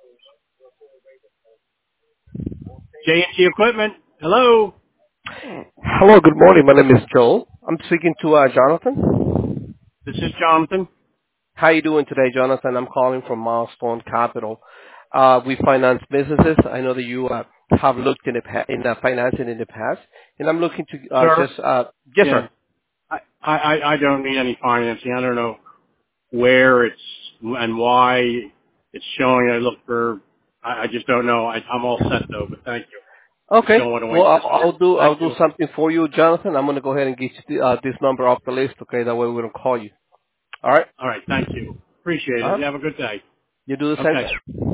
J&T Equipment. Hello. Hello, good morning. My name is Joel. I'm speaking to Jonathan. This is Jonathan. How you doing today, Jonathan? I'm calling from Milestone Capital. We finance businesses. I know that you have looked in financing in the past, and I'm looking to Sir. just yes, Yeah. sir. I don't need any financing. I don't know where it's and why it's showing. I just don't know. I'm all set though, but thank you. Just Okay. don't want to Well, waste this time. I'll Thank do you. something for you, Jonathan. I'm gonna go ahead and get you this number off the list. Okay, that way we don't call you. All right. All right. Thank you. Appreciate it. Uh huh. You have a good day. You do the same, Okay. sir.